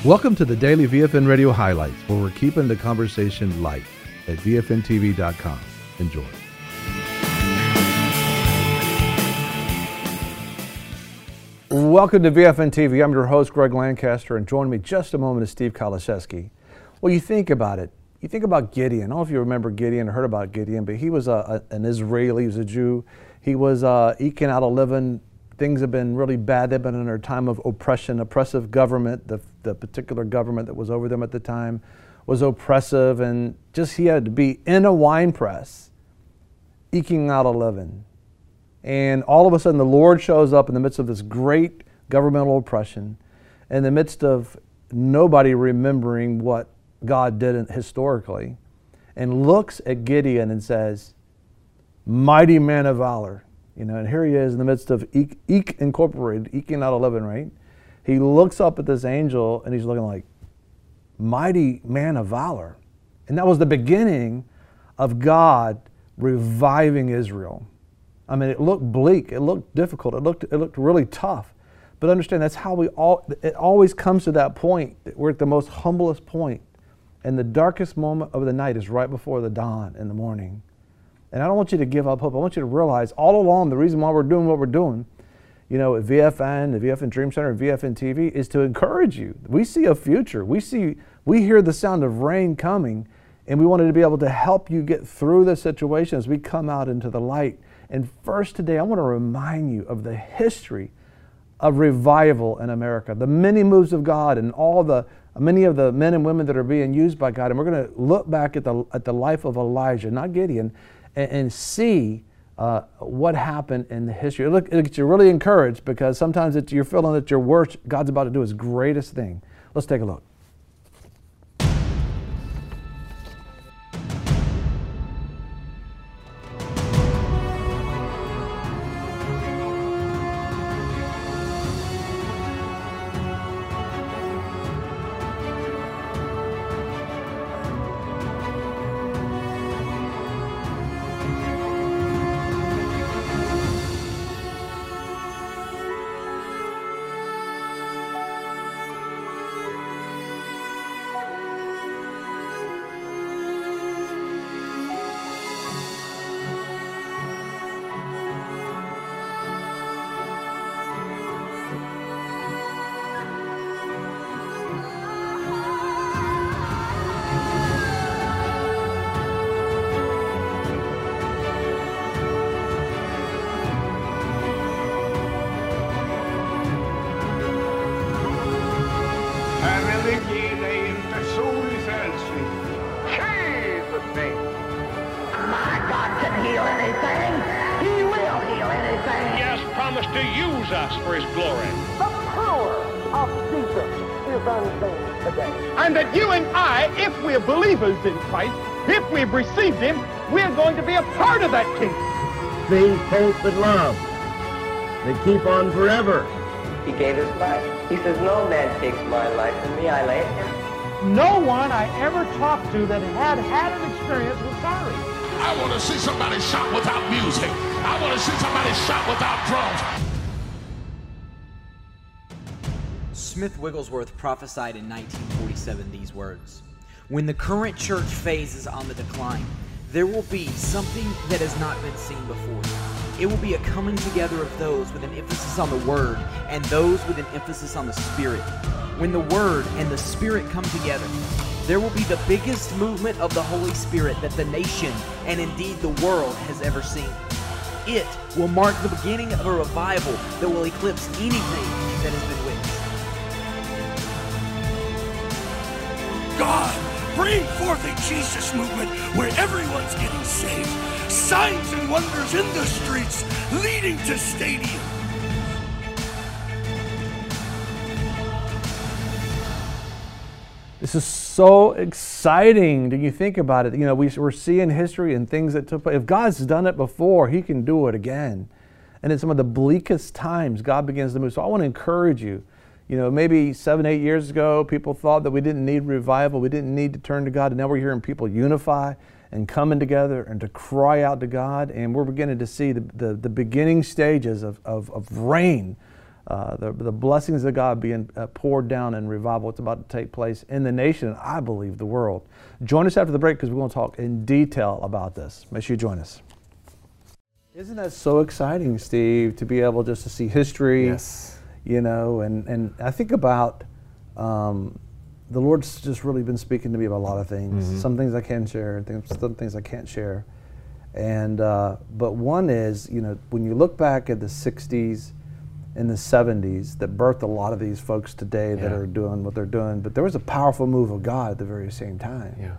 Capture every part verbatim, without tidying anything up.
Welcome to the Daily V F N Radio Highlights, where we're keeping the conversation light at V F N T V dot com. Enjoy. Welcome to V F N T V. I'm your host, Greg Lancaster, and joining me just a moment is Steve Kaliszewski. Well, you think about it. You think about Gideon. I don't know if you remember Gideon or heard about Gideon, but he was a, a, an Israeli. He was a Jew. He was uh, eking out a living. Things have been really bad. They've been under a time of oppression, oppressive government. The, the particular government that was over them at the time was oppressive, and just he had to be in a wine press, eking out a living. And all of a sudden the Lord shows up in the midst of this great governmental oppression, in the midst of nobody remembering what God did historically, and looks at Gideon and says, "Mighty man of valor." You know, and here he is in the midst of Eke, Eke Incorporated, eking out a living, right? He looks up at this angel and he's looking like, mighty man of valor. And that was the beginning of God reviving Israel. I mean, it looked bleak, it looked difficult, it looked, it looked really tough. But understand, that's how we all, it always comes to that point. We're at the most humblest point. And the darkest moment of the night is right before the dawn in the morning. And I don't want you to give up hope. I want you to realize all along the reason why we're doing what we're doing, you know, at V F N, the V F N Dream Center, and V F N T V, is to encourage you. We see a future. We see, we hear the sound of rain coming, and we wanted to be able to help you get through the situation as we come out into the light. And first today, I want to remind you of the history of revival in America, the many moves of God, and all the many of the men and women that are being used by God. And we're going to look back at the at the life of Elijah, not Gideon, and, and see uh, what happened in the history. Look, it gets you really encouraged, because sometimes it's, you're feeling that your worst, God's about to do His greatest thing. Let's take a look. To use us for His glory. The power of Jesus is unveiled today. And that you and I, if we're believers in Christ, if we've received Him, we're going to be a part of that kingdom. Faith, hope, and love. They keep on forever. He gave His life. He says, no man takes my life from me, I lay it down. No one I ever talked to that had had an experience was sorry. I want to see somebody shout without music. I want to see somebody shout without drums. Smith Wigglesworth prophesied in nineteen forty-seven these words: "When the current church phase is on the decline, there will be something that has not been seen before. It will be a coming together of those with an emphasis on the Word and those with an emphasis on the Spirit. When the Word and the Spirit come together, there will be the biggest movement of the Holy Spirit that the nation and indeed the world has ever seen. It will mark the beginning of a revival that will eclipse anything that has been witnessed." God, bring forth a Jesus movement where everyone's getting saved. Signs and wonders in the streets, leading to stadiums. This is so exciting. Do you think about it? You know, we, we're seeing history and things that took place. If God's done it before, He can do it again. And in some of the bleakest times, God begins to move. So I want to encourage you. You know, maybe seven, eight years ago, people thought that we didn't need revival. We didn't need to turn to God. And now we're hearing people unify and coming together and to cry out to God. And we're beginning to see the, the, the beginning stages of, of, of rain uh, the, the blessings of God being uh, poured down in revival. It's about to take place in the nation, and I believe the world. Join us after the break because we're going to talk in detail about this. Make sure you join us. Isn't that so exciting, Steve, to be able just to see history? Yes. You know, and, and I think about um, the Lord's just really been speaking to me about a lot of things. Mm-hmm. Some things I can share, and things, some things I can't share. And uh, but one is, you know, when you look back at the sixties and the seventies that birthed a lot of these folks today that yeah. are doing what they're doing, but there was a powerful move of God at the very same time. Yeah.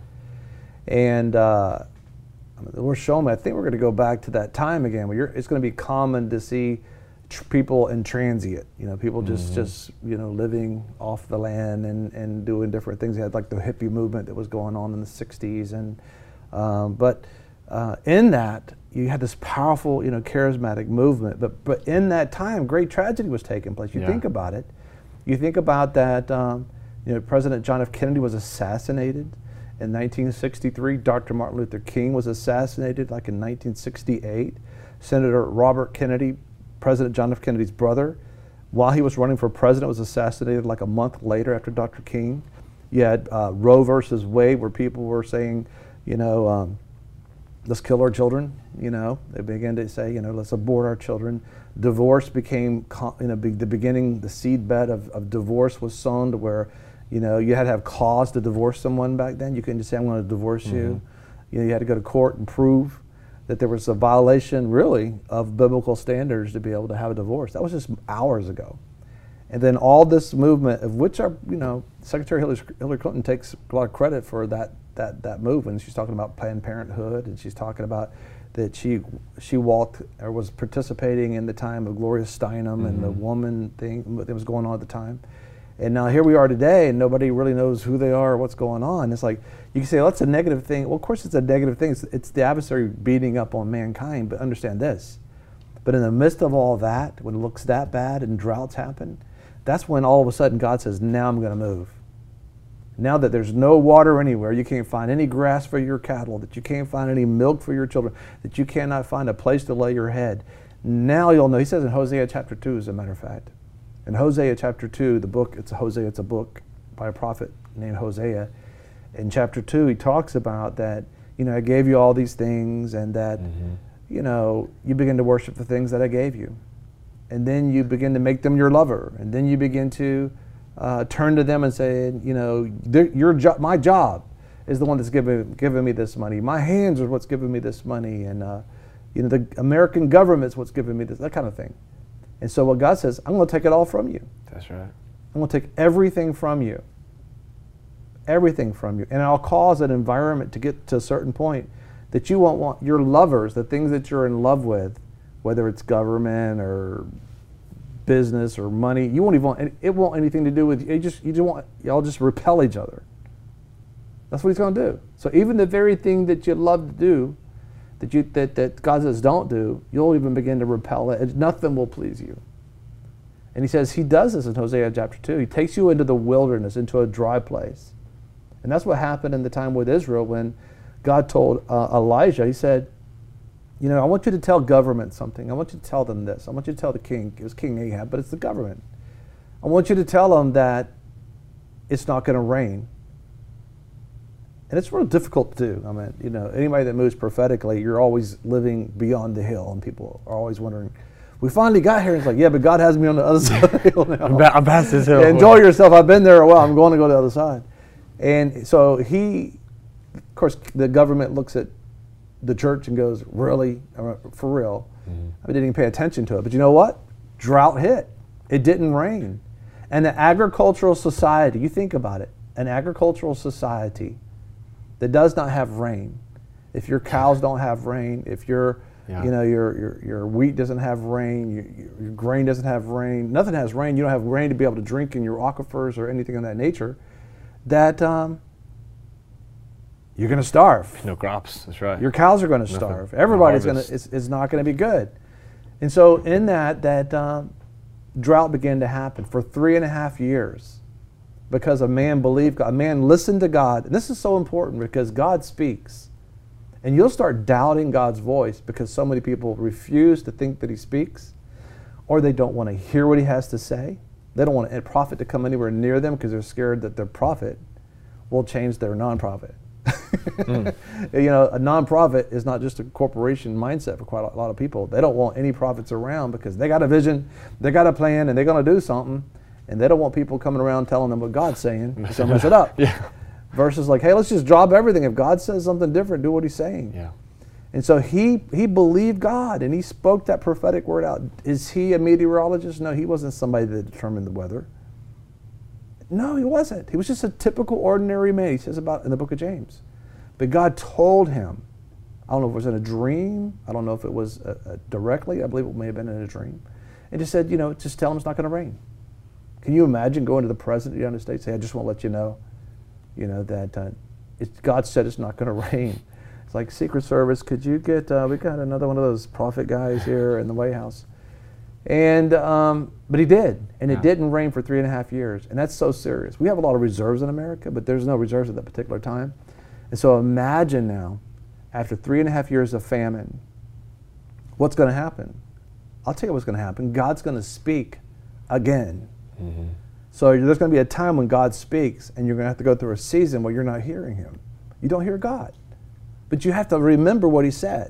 And uh, the Lord showed me, I think we're going to go back to that time again where you're, it's going to be common to see tr- people in transient, you know, people just, mm-hmm. just you know, living off the land and, and doing different things. They had like the hippie movement that was going on in the sixties. And, um, but uh, in that, you had this powerful, you know, charismatic movement. But, but in that time, great tragedy was taking place. You yeah. think about it. You think about that, um, you know, President John F. Kennedy was assassinated. In nineteen sixty-three, Doctor Martin Luther King was assassinated, like in nineteen sixty-eight. Senator Robert Kennedy, President John F. Kennedy's brother, while he was running for president, was assassinated like a month later after Doctor King. You had uh, Roe versus Wade, where people were saying, you know, um, let's kill our children. You know, they began to say, you know, let's abort our children. Divorce became, you know, be, the beginning, the seed bed of, of divorce was sown to where, you know, you had to have cause to divorce someone back then. You couldn't just say, I'm going to divorce mm-hmm. you. You know, you had to go to court and prove that there was a violation, really, of biblical standards to be able to have a divorce. That was just hours ago. And then all this movement, of which, our, you know, Secretary Hillary, Hillary Clinton takes a lot of credit for that that that movement. She's talking about Planned Parenthood, and she's talking about that she she walked or was participating in the time of Gloria Steinem mm-hmm. and the woman thing that was going on at the time. And now here we are today, and nobody really knows who they are or what's going on. It's like, you can say, well, that's a negative thing. Well, of course it's a negative thing. It's, it's the adversary beating up on mankind, but understand this. But in the midst of all that, when it looks that bad and droughts happen, that's when all of a sudden God says, now I'm going to move. Now that there's no water anywhere, you can't find any grass for your cattle, that you can't find any milk for your children, that you cannot find a place to lay your head. Now you'll know. He says in Hosea chapter two, as a matter of fact. In Hosea chapter two, the book, it's a Hosea, it's a book by a prophet named Hosea. In chapter two, he talks about that, you know, I gave you all these things, and that, mm-hmm. you know, you begin to worship the things that I gave you. And then you begin to make them your lover. And then you begin to uh, turn to them and say, you know, your jo- my job is the one that's giving, giving me this money. My hands are what's giving me this money. And, uh, you know, the American government's what's giving me this, that kind of thing. And so what God says, I'm going to take it all from you. That's right. I'm going to take everything from you. Everything from you. And I'll cause an environment to get to a certain point that you won't want your lovers, the things that you're in love with, whether it's government or business or money, you won't even want, it won't anything to do with you. You just, you just want, y'all just repel each other. That's what he's going to do. So even the very thing that you love to do, that you that, that God says don't do, you'll even begin to repel it. Nothing will please you. And he says he does this in Hosea chapter two. He takes you into the wilderness, into a dry place. And that's what happened in the time with Israel when God told uh, Elijah, he said, you know, I want you to tell government something. I want you to tell them this. I want you to tell the king. It was King Ahab, but it's the government. I want you to tell them that it's not going to rain. And it's real difficult to do. I mean, you know, anybody that moves prophetically, you're always living beyond the hill, and people are always wondering, we finally got here. And it's like, yeah, but God has me on the other side of the hill now. I'm past this hill. Yeah, enjoy yourself. I've been there a while. I'm going to go to the other side. And so he, of course, the government looks at the church and goes, really? For real? Mm-hmm. I didn't even pay attention to it. But you know what? Drought hit. It didn't rain. And the agricultural society, you think about it, an agricultural society that does not have rain, if your cows don't have rain, if your, yeah. you know, your, your your wheat doesn't have rain, your, your grain doesn't have rain, nothing has rain, you don't have rain to be able to drink in your aquifers or anything of that nature, that um, you're going to starve. No crops, that's right. Your cows are going to starve. Everybody's going to, it's, it's not going to be good. And so in that, that um, drought began to happen for three and a half years. Because a man believed God, a man listened to God. And this is so important because God speaks. And you'll start doubting God's voice because so many people refuse to think that he speaks. or they don't want to hear what he has to say. They don't want a prophet to come anywhere near them because they're scared that their prophet will change their nonprofit. mm. You know, a nonprofit is not just a corporation mindset for quite a lot of people. They don't want any prophets around because they got a vision, they got a plan, and they're going to do something, and they don't want people coming around telling them what God's saying, so mess it up. Yeah. Versus like, hey, let's just drop everything. If God says something different, do what he's saying. Yeah. And so he he believed God, and he spoke that prophetic word out. Is he a meteorologist? No, he wasn't somebody that determined the weather. No, he wasn't. He was just a typical ordinary man, he says about in the book of James. But God told him, I don't know if it was in a dream, I don't know if it was uh, uh, directly, I believe it may have been in a dream, and just said, you know, just tell him it's not going to rain. Can you imagine going to the President of the United States and say, I just want to let you know, you know, that uh, it's, God said it's not going to rain. It's like, Secret Service, could you get, uh, we got another one of those prophet guys here in the White House. And, um, but he did, and yeah. it didn't rain for three and a half years, and that's so serious. We have a lot of reserves in America, but there's no reserves at that particular time. And so imagine now, after three and a half years of famine, what's going to happen? I'll tell you what's going to happen. God's going to speak again. Mm-hmm. So there's going to be a time when God speaks, and you're going to have to go through a season where you're not hearing him. You don't hear God. But you have to remember what he said.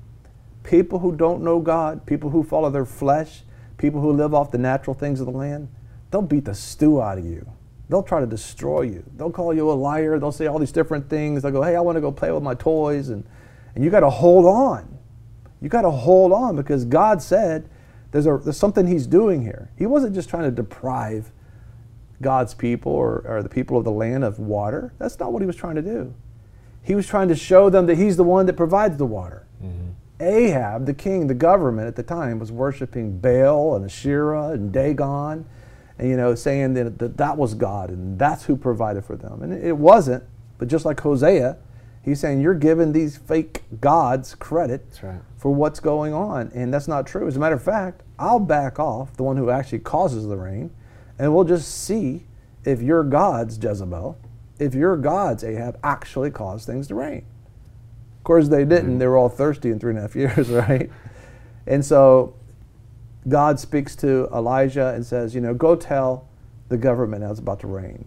People who don't know God, people who follow their flesh, people who live off the natural things of the land, they'll beat the stew out of you. They'll try to destroy you. They'll call you a liar. They'll say all these different things. They'll go, hey, I want to go play with my toys. And, and you got to hold on. You got to hold on because God said there's, a, there's something he's doing here. He wasn't just trying to deprive God's people or, or the people of the land of water. That's not what he was trying to do. He was trying to show them that he's the one that provides the water. Mm-hmm. Ahab, the king, the government at the time, was worshiping Baal and Asherah and Dagon, and you know, saying that, that that was God and that's who provided for them. And it wasn't, but just like Hosea, he's saying you're giving these fake gods credit That's right. for what's going on, and that's not true. As a matter of fact, I'll back off the one who actually causes the rain, and we'll just see if your God's Jezebel, if your God's Ahab actually caused things to rain. Of course, they didn't. Mm-hmm. They were all thirsty in three and a half years, right? And so God speaks to Elijah and says, you know, go tell the government now it's about to rain.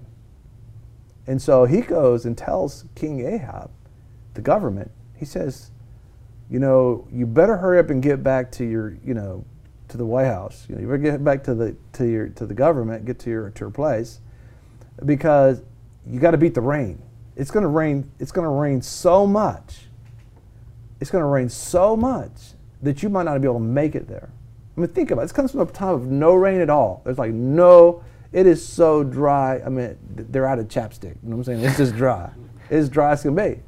And so he goes and tells King Ahab, the government, he says, you know, you better hurry up and get back to your, you know, to the White House. You know, you better get back to the to your to the government, get to your to your place, because you got to beat the rain. It's going to rain. It's going to rain so much. It's going to rain so much that you might not be able to make it there. I mean, think about it. This comes from a time of no rain at all. There's like no, it is so dry. I mean, they're out of chapstick. You know what I'm saying? It's just dry. It's dry as can be.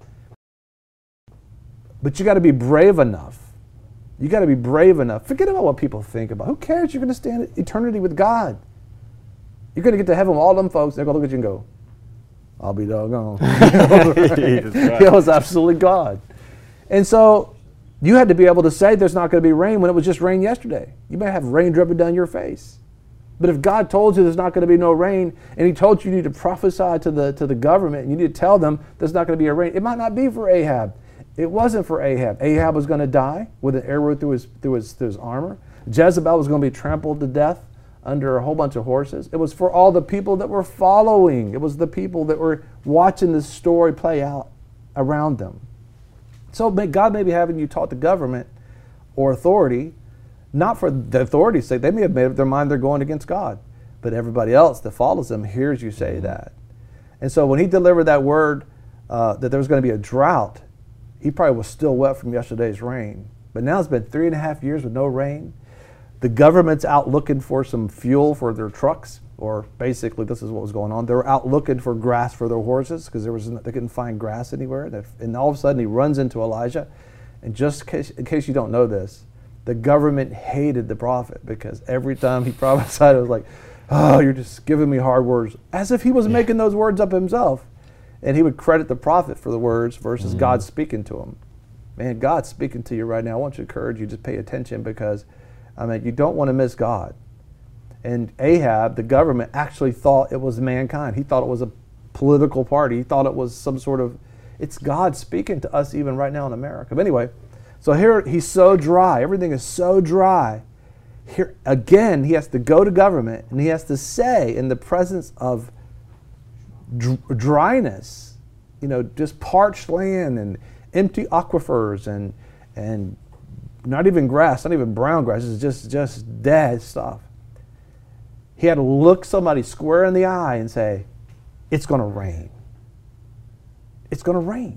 But you got to be brave enough. You got to be brave enough. Forget about what people think about. Who cares? You're going to stand eternity with God. You're going to get to heaven with all them folks. They're going to look at you and go, I'll be doggone. It was absolutely God. And so you had to be able to say there's not going to be rain when it was just rain yesterday. You may have rain dripping down your face. But if God told you there's not going to be no rain, and he told you you need to prophesy to the, to the government, and you need to tell them there's not going to be a rain, it might not be for Ahab. It wasn't for Ahab. Ahab was going to die with an arrow through his, through his, through his armor. Jezebel was going to be trampled to death under a whole bunch of horses. It was for all the people that were following. It was the people that were watching this story play out around them. So God may be having you talk to government or authority, not for the authority's sake. They may have made up their mind they're going against God. But everybody else that follows them hears you say that. And so when he delivered that word uh, that there was going to be a drought, he probably was still wet from yesterday's rain. But now it's been three and a half years with no rain. The government's out looking for some fuel for their trucks, or basically this is what was going on. They were out looking for grass for their horses because there was they couldn't find grass anywhere. And all of a sudden he runs into Elijah. And just in case, in case you don't know this, the government hated the prophet because every time he prophesied, it was like, oh, you're just giving me hard words, as if he was making those words up himself. And he would credit the prophet for the words versus mm-hmm. God speaking to him. Man, God's speaking to you right now. I want to encourage you to pay attention because, I mean, you don't want to miss God. And Ahab, the government, actually thought it was mankind. He thought it was a political party. He thought it was some sort of, it's God speaking to us even right now in America. But anyway, so here he's so dry. Everything is so dry. here again, he has to go to government and he has to say, in the presence of dr- dryness, you know, just parched land and empty aquifers and and not even grass, not even brown grass, it's just just dead stuff. He had to look somebody square in the eye and say, it's going to rain. It's going to rain.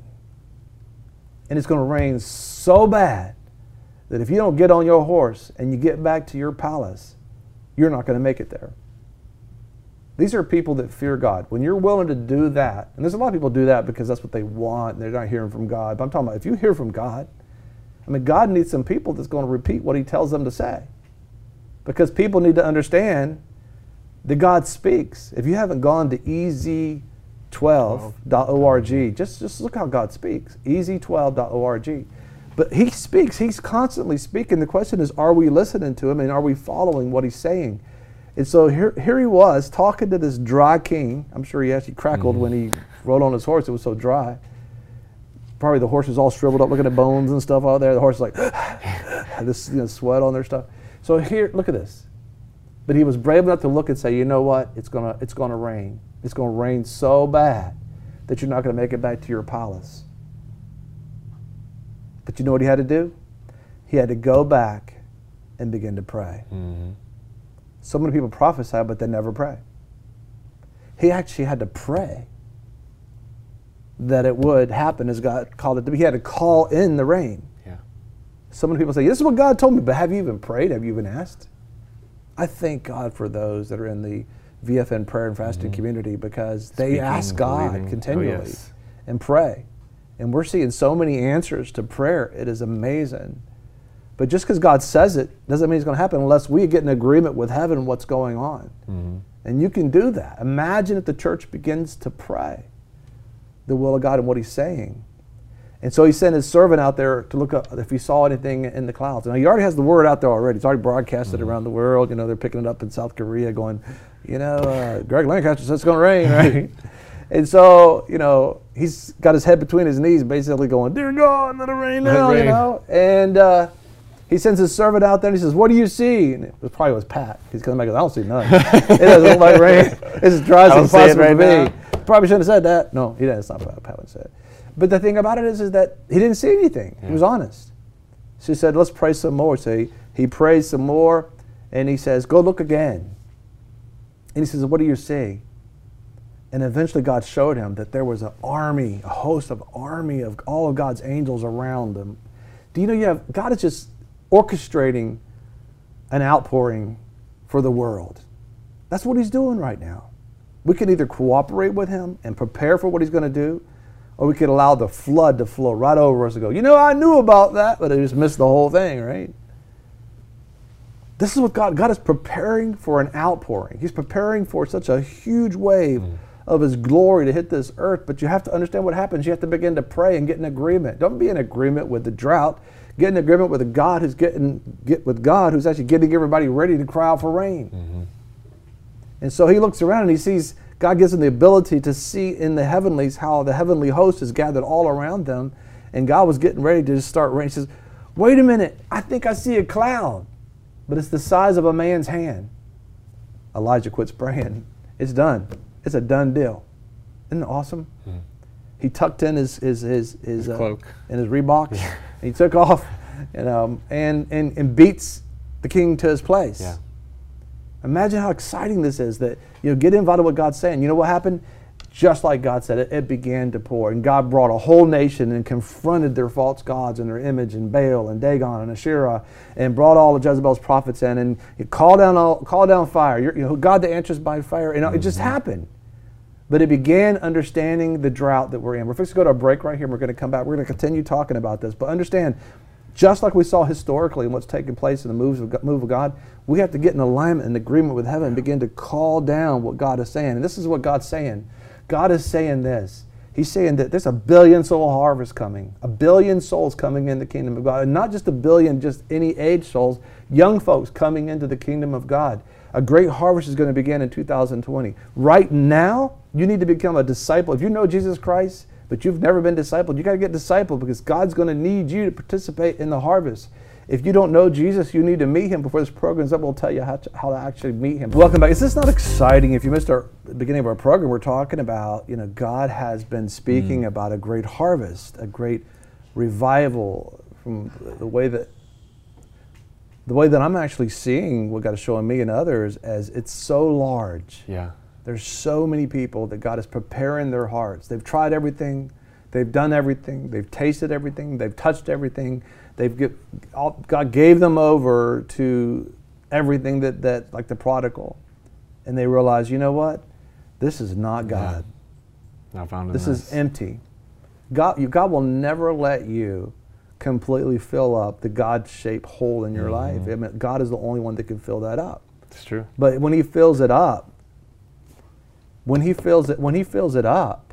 And it's going to rain so bad that if you don't get on your horse and you get back to your palace, you're not going to make it there. These are people that fear God. When you're willing to do that, and there's a lot of people do that because that's what they want, and they're not hearing from God. But I'm talking about if you hear from God, I mean, God needs some people that's going to repeat what he tells them to say. Because people need to understand that God speaks. If you haven't gone to E Z twelve dot org, just, just look how God speaks, E Z twelve dot org. But he speaks, he's constantly speaking. The question is, are we listening to him and are we following what he's saying? And so here, here he was talking to this dry king. I'm sure he actually crackled mm-hmm. when he rode on his horse. It was so dry. Probably the horse was all shriveled up, looking at bones and stuff out there. The horse was like, this you know, sweat on their stuff. So here, look at this. But he was brave enough to look and say, you know what? It's gonna, it's gonna rain. It's gonna rain so bad that you're not gonna make it back to your palace. But you know what he had to do? He had to go back and begin to pray. Mm-hmm. So many people prophesy, but they never pray. He actually had to pray that it would happen as God called it to be. He had to call in the rain. Yeah. So many people say, this is what God told me, but have you even prayed? Have you even asked? I thank God for those that are in the V F N prayer and fasting mm-hmm. community because they Speaking, ask God believing. continually oh, yes. and pray. And we're seeing so many answers to prayer. It is amazing. But just because God says it doesn't mean it's going to happen unless we get in agreement with heaven what's going on. Mm-hmm. And you can do that. Imagine if the church begins to pray the will of God and what he's saying. And so he sent his servant out there to look up if he saw anything in the clouds. Now he already has the word out there already. It's already broadcasted mm-hmm. around the world. You know, they're picking it up in South Korea going, you know, uh, Greg Lancaster says it's going to rain, right? And so, you know, he's got his head between his knees basically going, dear God, let it rain now, rain. you know. And uh, he sends his servant out there and he says, what do you see? And it was probably was Pat. He's coming back and goes, I don't see nothing. It doesn't look like rain. It's as dry as it's possible right to be. Now. Probably shouldn't have said that. No, he didn't. It's not what Pat would say. But the thing about it is, is that he didn't see anything. Yeah. He was honest. So he said, let's pray some more. So he, he prays some more and he says, go look again. And he says, what do you see? And eventually God showed him that there was an army, a host of army of all of God's angels around him. Do you know you have, God is just orchestrating an outpouring for the world. That's what he's doing right now. We can either cooperate with him and prepare for what he's going to do, or we could allow the flood to flow right over us and go, you know, I knew about that, but I just missed the whole thing, right? This is what God, God is preparing for an outpouring. He's preparing for such a huge wave mm. of his glory to hit this earth, but you have to understand what happens. You have to begin to pray and get in agreement. Don't be in agreement with the drought. Get in agreement with the God who's getting, get with God who's actually getting everybody ready to cry out for rain. Mm-hmm. And so he looks around and he sees, God gives him the ability to see in the heavenlies how the heavenly host is gathered all around them. And God was getting ready to just start rain. He says, wait a minute, I think I see a cloud, but it's the size of a man's hand. Elijah quits praying. It's done. It's a done deal. Isn't it awesome? Mm-hmm. He tucked in his his his, his, his uh, cloak and his Reeboks. Yeah. And he took off, you know, and, and and beats the king to his place. Yeah. Imagine how exciting this is that, you know, get involved in what God's saying. You know what happened? Just like God said, it, it began to pour. And God brought a whole nation and confronted their false gods and their image and Baal and Dagon and Asherah and brought all of Jezebel's prophets in and you call down all, call down fire. You're, you know, God that answers by fire. You know, mm-hmm. It just happened. But it began understanding the drought that we're in. We're fixing to go to a break right here. And we're going to come back. We're going to continue talking about this. But understand, just like we saw historically in what's taking place in the moves of, move of God, we have to get in alignment and agreement with heaven and begin to call down what God is saying. And this is what God's saying. God is saying this. He's saying that there's a billion soul harvest coming. A billion souls coming in the kingdom of God. And not just a billion, just any age souls. Young folks coming into the kingdom of God. A great harvest is going to begin in two thousand twenty. Right now, you need to become a disciple. If you know Jesus Christ, but you've never been discipled, you got to get discipled because God's going to need you to participate in the harvest. If you don't know Jesus, you need to meet him. Before this program's up, we'll tell you how to, how to actually meet him. Welcome back. Is this not exciting? If you missed our the beginning of our program, we're talking about, you know, God has been speaking mm. about a great harvest, a great revival from the way that the way that I'm actually seeing what God is showing me and others, as it's so large. Yeah. There's so many people that God is preparing their hearts. They've tried everything. They've done everything. They've tasted everything. They've touched everything. They've get, all, God gave them over to everything that, that, like the prodigal. And they realize, you know what? This is not God. Yeah. I found this this is empty. God, you, God will never let you completely fill up the God-shaped hole in your mm-hmm. life. I mean, God is the only one that can fill that up. It's true. But when he fills it up, when he fills it, when he fills it up,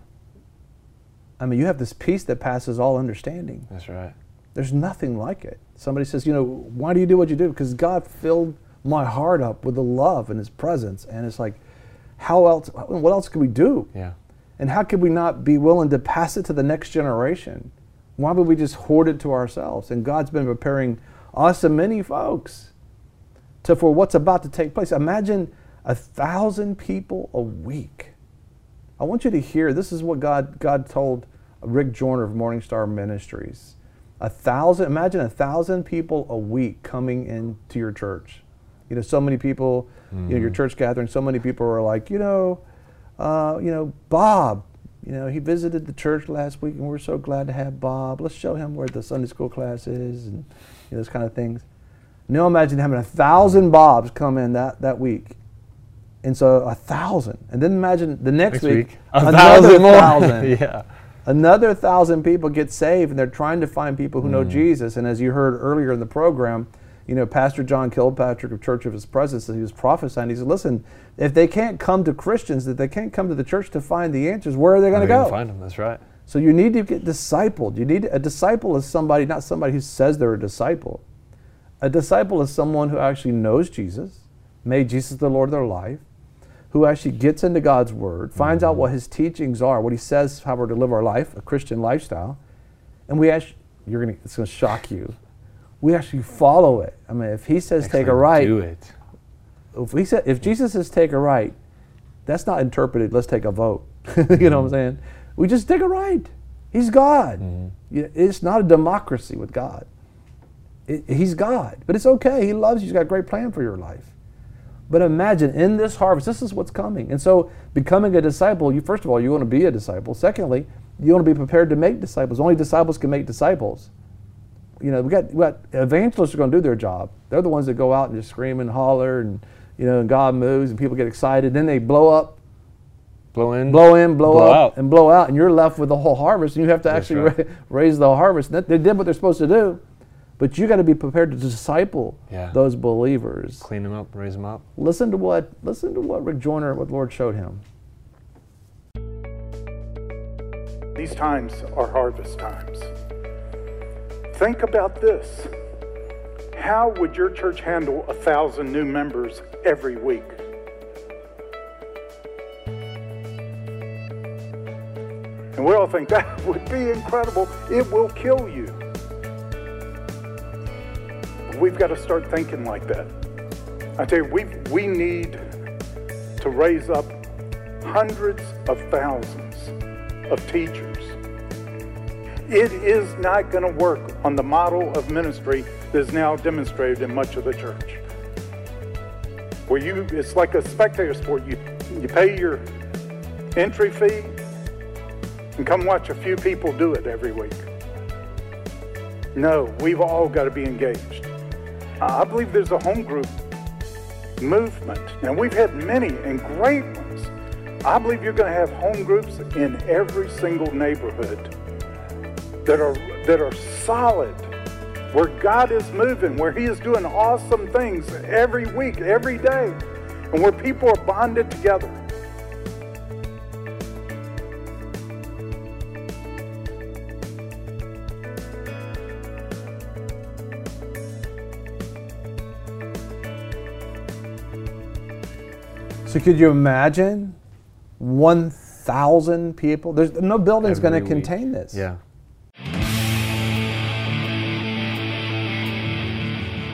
I mean, you have this peace that passes all understanding. That's right. There's nothing like it. Somebody says, you know, why do you do what you do? Because God filled my heart up with the love and his presence. And it's like, how else, what else can we do? Yeah. And how could we not be willing to pass it to the next generation? Why would we just hoard it to ourselves? And God's been preparing us and many folks to, for what's about to take place. Imagine a thousand people a week. I want you to hear, this is what God, God told Rick Joyner of Morning Star Ministries. A thousand, imagine a thousand people a week coming into your church. You know, so many people, mm-hmm. you know, your church gathering, so many people are like, you know, uh, you know, Bob, you know, he visited the church last week and we're so glad to have Bob. Let's show him where the Sunday school class is and you know, those kind of things. Now imagine having a thousand Bobs come in that, that week. And so a thousand. And then imagine the next, next week, week, a another thousand more. thousand. Yeah. Another thousand people get saved, and they're trying to find people who mm. know Jesus. And as you heard earlier in the program, you know, Pastor John Kilpatrick of Church of His Presence, he was prophesying. He said, listen, if they can't come to Christians, if they can't come to the church to find the answers, where are they going to go? Find them. That's right. So you need to get discipled. You need a disciple is somebody, not somebody who says they're a disciple. A disciple is someone who actually knows Jesus, made Jesus the Lord of their life, who actually gets into God's Word, finds mm-hmm. out what His teachings are, what He says, how we're to live our life, a Christian lifestyle, and we actually, you're gonna, it's going to shock you. We actually follow it. I mean, if He says Excellent. take a right, do it. If he said, if Jesus says take a right, that's not interpreted. Let's take a vote. You mm-hmm. know what I'm saying? We just take a right. He's God. Mm-hmm. It's not a democracy with God. It, he's God, but it's okay. He loves you. He's got a great plan for your life. But imagine in this harvest, this is what's coming. And so becoming a disciple, you first of all, you want to be a disciple. Secondly, you want to be prepared to make disciples. Only disciples can make disciples. You know, we got, we got evangelists are going to do their job. They're the ones that go out and just scream and holler and, you know, and God moves and people get excited. Then they blow up. Blow in. Blow in, blow, blow up, out. and blow out. And you're left with the whole harvest. And you have to That's actually right. ra- raise the harvest. And they did what they're supposed to do. But you got to be prepared to disciple yeah. those believers. Clean them up, raise them up. Listen to what listen to what Rick Joyner, what the Lord showed him. These times are harvest times. Think about this. How would your church handle a thousand new members every week? And we all think that would be incredible. It will kill you. We've got to start thinking like that. I tell you, we we need to raise up hundreds of thousands of teachers. It is not going to work on the model of ministry that is now demonstrated in much of the church. Where you, it's like a spectator sport. You you pay your entry fee and come watch a few people do it every week. No, we've all got to be engaged. I believe there's a home group movement, and we've had many and great ones. I believe you're going to have home groups in every single neighborhood that are that are solid, where God is moving, where He is doing awesome things every week, every day, and where people are bonded together. So could you imagine one thousand people? There's no building's going to contain this. Yeah.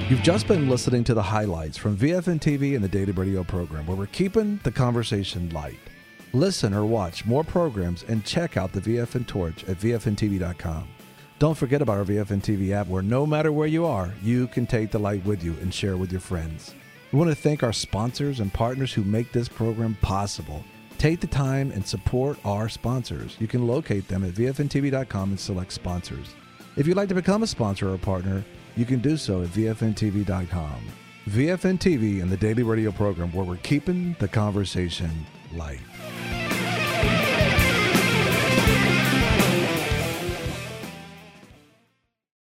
You've just been listening to the highlights from V F N T V and the Daily Radio program, where we're keeping the conversation light. Listen or watch more programs and check out the V F N Torch at V F N T V dot com. Don't forget about our V F N T V app, where no matter where you are, you can take the light with you and share with your friends. We want to thank our sponsors and partners who make this program possible. Take the time and support our sponsors. You can locate them at V F N T V dot com and select sponsors. If you'd like to become a sponsor or a partner, you can do so at V F N T V dot com. V F N T V and the Daily Radio program, where we're keeping the conversation light.